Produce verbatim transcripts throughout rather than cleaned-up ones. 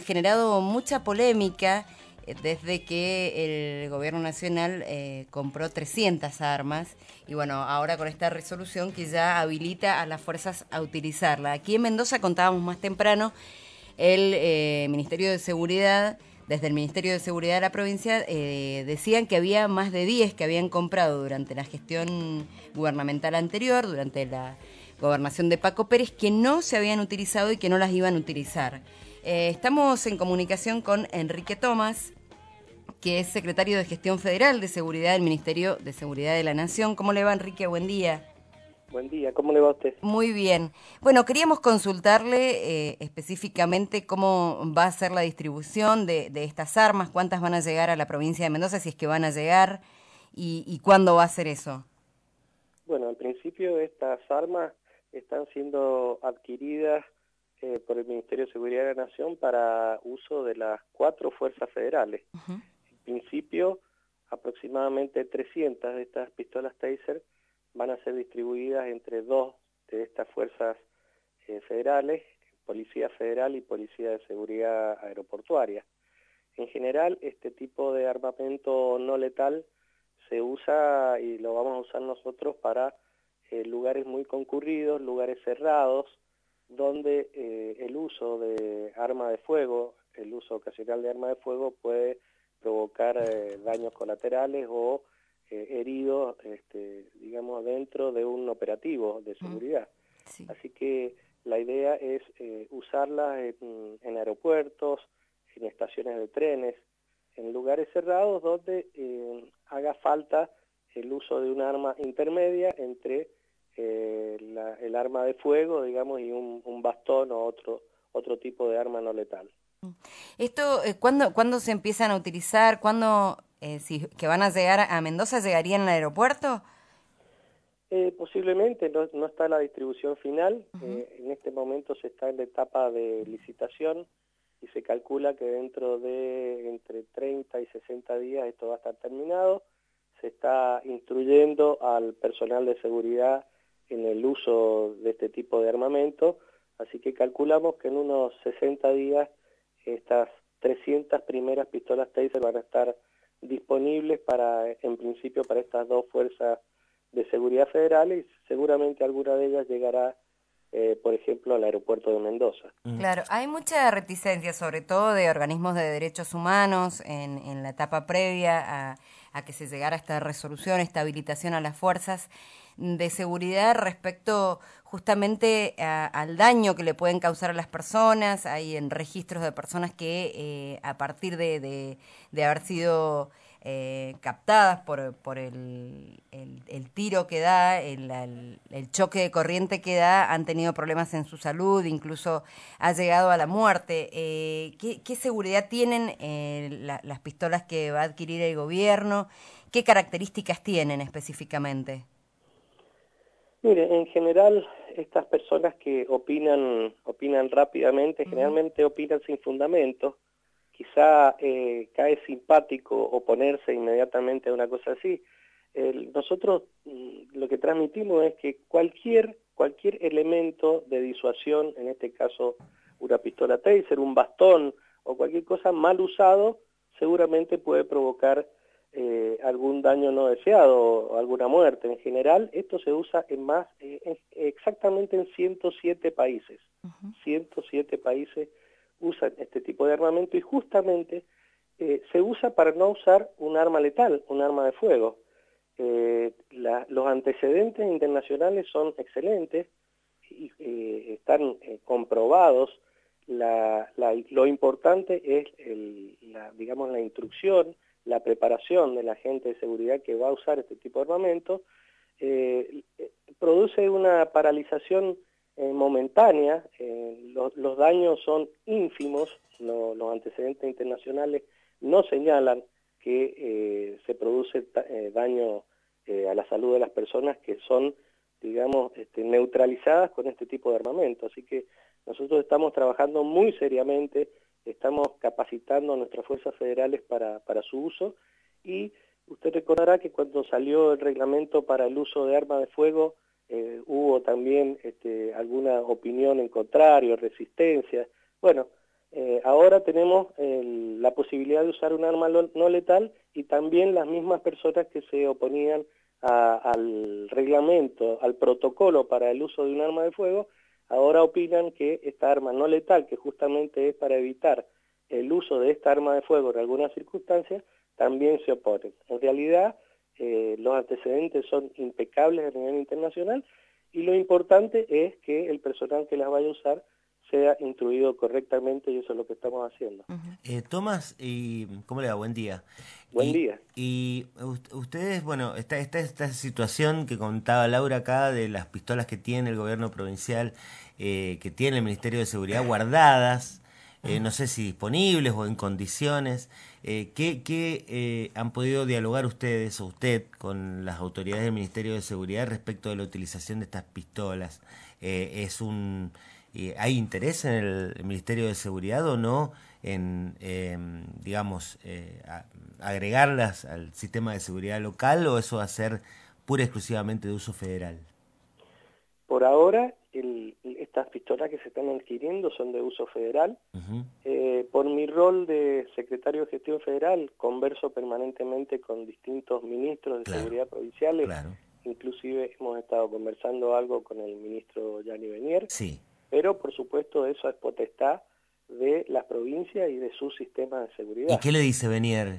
generado mucha polémica eh, desde que el gobierno nacional eh, compró trescientas armas y bueno, ahora con esta resolución que ya habilita a las fuerzas a utilizarla. Aquí en Mendoza contábamos más temprano, el eh, Ministerio de Seguridad, desde el Ministerio de Seguridad de la provincia, eh, decían que había más de diez que habían comprado durante la gestión gubernamental anterior, durante la gobernación de Paco Pérez, que no se habían utilizado y que no las iban a utilizar. Eh, estamos en comunicación con Enrique Tomás, que es secretario de Gestión Federal de Seguridad del Ministerio de Seguridad de la Nación. ¿Cómo le va, Enrique? Buen día. Buen día, ¿cómo le va a usted? Muy bien. Bueno, queríamos consultarle eh, específicamente cómo va a ser la distribución de, de estas armas, cuántas van a llegar a la provincia de Mendoza, si es que van a llegar, y, y cuándo va a ser eso. Bueno, en principio estas armas están siendo adquiridas eh, por el Ministerio de Seguridad de la Nación para uso de las cuatro fuerzas federales. Uh-huh. En principio, aproximadamente trescientas de estas pistolas Taser van a ser distribuidas entre dos de estas fuerzas eh, federales, Policía Federal y Policía de Seguridad Aeroportuaria. En general, este tipo de armamento no letal se usa y lo vamos a usar nosotros para eh, lugares muy concurridos, lugares cerrados, donde eh, el uso de arma de fuego, el uso ocasional de arma de fuego puede provocar eh, daños colaterales o eh, heridos, este, digamos, dentro de un operativo de seguridad. Mm, sí. Así que la idea es eh, usarlas en, en aeropuertos, en estaciones de trenes, en lugares cerrados donde eh, haga falta el uso de un arma intermedia entre eh, la, el arma de fuego, digamos, y un, un bastón o otro otro tipo de arma no letal. Esto, eh, ¿cuándo, ¿cuándo se empiezan a utilizar? ¿Cuándo, eh, si que van a llegar a Mendoza, llegarían al aeropuerto? Eh, posiblemente no, no está la distribución final, Uh-huh. eh, en este momento se está en la etapa de licitación y se calcula que dentro de entre treinta y sesenta días esto va a estar terminado. Se está instruyendo al personal de seguridad en el uso de este tipo de armamento, así que calculamos que en unos sesenta días estas trescientas primeras pistolas Taser van a estar disponibles para, en principio, para estas dos fuerzas de seguridad federal y seguramente alguna de ellas llegará, eh, por ejemplo, al aeropuerto de Mendoza. Claro, hay mucha reticencia, sobre todo de organismos de derechos humanos, en, en la etapa previa a, a que se llegara a esta resolución, esta habilitación a las fuerzas de seguridad respecto justamente a, al daño que le pueden causar a las personas. Hay en registros de personas que eh, a partir de, de, de haber sido eh, captadas por, por el, el, el tiro que da, el, el, el choque de corriente que da, han tenido problemas en su salud, incluso ha llegado a la muerte. Eh, ¿qué, ¿Qué seguridad tienen eh, la, las pistolas que va a adquirir el gobierno? ¿Qué características tienen específicamente? Mire, en general, estas personas que opinan opinan rápidamente, uh-huh. generalmente opinan sin fundamento. Quizá eh, cae simpático oponerse inmediatamente a una cosa así. Eh, nosotros mm, lo que transmitimos es que cualquier cualquier elemento de disuasión, en este caso una pistola Taser, un bastón o cualquier cosa mal usado, seguramente puede provocar eh, algún daño no deseado o alguna muerte. En general, esto se usa en más, eh, en, exactamente en ciento siete países. Uh-huh. ciento siete países usan este tipo de armamento y justamente eh, se usa para no usar un arma letal, un arma de fuego. Eh, la, los antecedentes internacionales son excelentes y eh, están eh, comprobados. La, la, lo importante es el, la, digamos, la instrucción, la preparación de la gente de seguridad que va a usar este tipo de armamento. Eh, produce una paralización eh, momentánea, eh, lo, los daños son ínfimos, lo, los antecedentes internacionales no señalan que eh, se produce eh, daño eh, a la salud de las personas que son, digamos, este, neutralizadas con este tipo de armamento. Así que nosotros estamos trabajando muy seriamente, estamos capacitando a nuestras fuerzas federales para, para su uso y usted recordará que cuando salió el reglamento para el uso de armas de fuego eh, hubo también este, alguna opinión en contrario, resistencia. Bueno, Eh, ahora tenemos el, la posibilidad de usar un arma no letal y también las mismas personas que se oponían a, al reglamento, al protocolo para el uso de un arma de fuego, ahora opinan que esta arma no letal, que justamente es para evitar el uso de esta arma de fuego en algunas circunstancias, también se oponen. En realidad, eh, los antecedentes son impecables a nivel internacional y lo importante es que el personal que las vaya a usar sea instruido correctamente y eso es lo que estamos haciendo. Eh, Tomás, y ¿cómo le va? Buen día. Buen Y, día. y ustedes, bueno, esta, esta, esta situación que contaba Laura acá de las pistolas que tiene el gobierno provincial, eh, que tiene el Ministerio de Seguridad guardadas, eh, no sé si disponibles o en condiciones, eh, ¿qué, qué eh, han podido dialogar ustedes o usted con las autoridades del Ministerio de Seguridad respecto de la utilización de estas pistolas? Eh, ¿Es un... Eh, ¿Hay interés en el Ministerio de Seguridad o no en, eh, digamos, eh, a, agregarlas al sistema de seguridad local o eso va a ser pura y exclusivamente de uso federal? Por ahora, el, estas pistolas que se están adquiriendo son de uso federal. Uh-huh. Eh, por mi rol de secretario de Gestión Federal, converso permanentemente con distintos ministros de claro, seguridad provinciales. Claro. Inclusive hemos estado conversando algo con el ministro Gianni Benier. Sí. Pero, por supuesto, eso es potestad de las provincias y de su sistema de seguridad. ¿Y qué le dice Benier?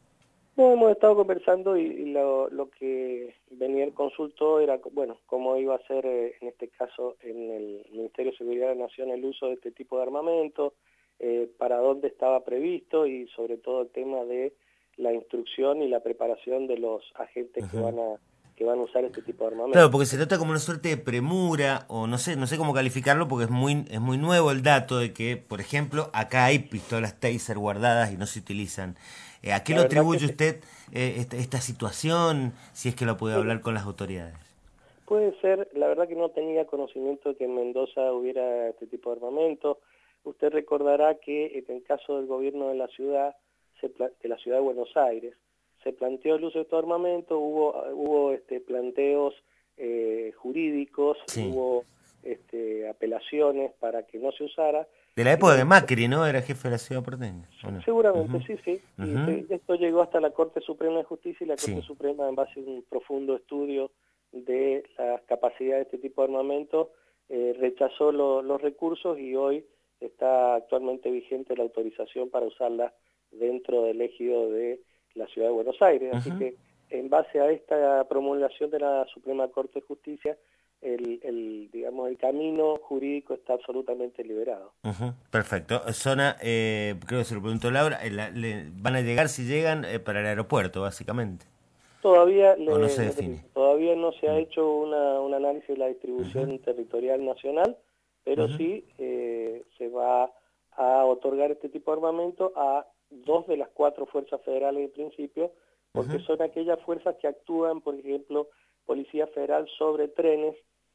No, hemos estado conversando y, y lo, lo que Benier consultó era, bueno, cómo iba a ser, eh, en este caso, en el Ministerio de Seguridad de la Nación el uso de este tipo de armamento, eh, para dónde estaba previsto y sobre todo el tema de la instrucción y la preparación de los agentes uh-huh. que van a que van a usar este tipo de armamento. Claro, porque se trata como una suerte de premura, o no sé, no sé cómo calificarlo, porque es muy, es muy nuevo el dato de que, por ejemplo, acá hay pistolas Taser guardadas y no se utilizan. Eh, ¿A qué la lo atribuye que usted eh, esta, esta situación, si es que lo puede sí. hablar con las autoridades? Puede ser, la verdad que no tenía conocimiento de que en Mendoza hubiera este tipo de armamento. Usted recordará que en el caso del gobierno de la ciudad, de la ciudad de Buenos Aires, se planteó el uso de estos armamentos, hubo, hubo este, planteos eh, jurídicos, sí. hubo este, apelaciones para que no se usara. De la época de Macri, ¿no? Era jefe de la ciudad porteña. Bueno. Seguramente, uh-huh. sí, sí. Uh-huh. Y se, esto llegó hasta la Corte Suprema de Justicia y la Corte sí. Suprema, en base a un profundo estudio de las capacidades de este tipo de armamento, eh, rechazó lo, los recursos y hoy está actualmente vigente la autorización para usarla dentro del ejido de la ciudad de Buenos Aires. Uh-huh. Así que en base a esta promulgación de la Suprema Corte de Justicia, el, el digamos el camino jurídico está absolutamente liberado. Uh-huh. Perfecto. Zona, eh, creo que se lo preguntó Laura, eh, la, le, van a llegar, si llegan, eh, para el aeropuerto, básicamente. Todavía, le, no se define. Le, todavía no se ha hecho una, un análisis de la distribución uh-huh. territorial nacional, pero uh-huh. sí eh, se va a otorgar este tipo de armamento a dos de las cuatro fuerzas federales en principio, porque uh-huh. son aquellas fuerzas que actúan, por ejemplo, Policía Federal sobre trenes,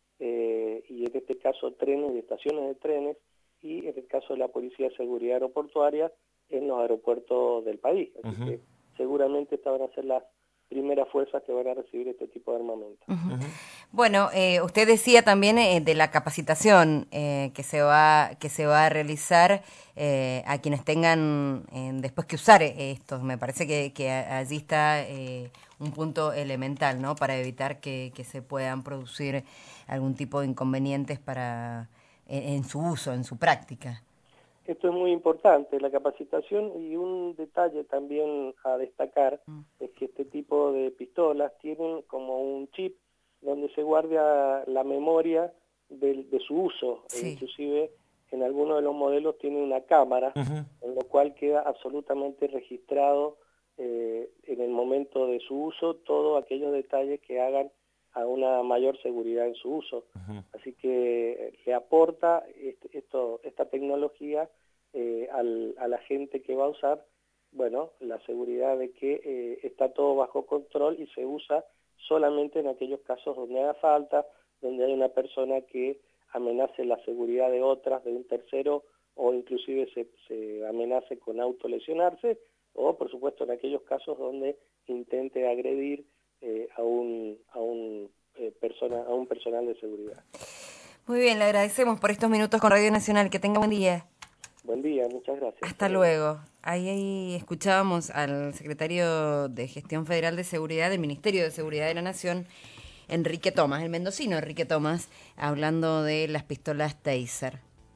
eh, y en este caso trenes y estaciones de trenes, y en el caso de la Policía de Seguridad Aeroportuaria en los aeropuertos del país. Así uh-huh. que seguramente estas van a ser las primeras fuerzas que van a recibir este tipo de armamento. Uh-huh. Uh-huh. Bueno, eh, usted decía también eh, de la capacitación eh, que se va que se va a realizar eh, a quienes tengan eh, después que usar estos. Me parece que, que allí está eh, un punto elemental, ¿no? Para evitar que, que se puedan producir algún tipo de inconvenientes para en, en su uso, en su práctica. Esto es muy importante, la capacitación, y un detalle también a destacar mm. es que este tipo de pistolas tienen como un chip donde se guarda la memoria de, de su uso, sí. e inclusive en algunos de los modelos tiene una cámara, uh-huh. en lo cual queda absolutamente registrado eh, en el momento de su uso todos aquellos detalles que hagan a una mayor seguridad en su uso. Uh-huh. Así que le aporta este, esto, esta tecnología eh, al, a la gente que va a usar, bueno, la seguridad de que eh, está todo bajo control y se usa solamente en aquellos casos donde haga falta, donde hay una persona que amenace la seguridad de otras, de un tercero, o inclusive se, se amenace con autolesionarse, o por supuesto en aquellos casos donde intente agredir eh, a un a un eh, persona a un personal de seguridad. Muy bien, le agradecemos por estos minutos con Radio Nacional. Que tenga buen día. Buen día, muchas gracias. Hasta luego. Ahí, ahí escuchábamos al secretario de Gestión Federal de Seguridad del Ministerio de Seguridad de la Nación, Enrique Tomás, el mendocino Enrique Tomás, hablando de las pistolas Taser.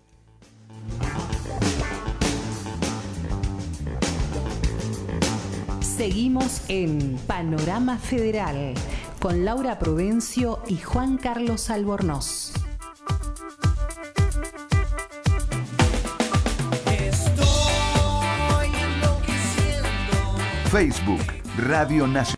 Seguimos en Panorama Federal con Laura Prudencio y Juan Carlos Albornoz. Facebook, Radio Nacional.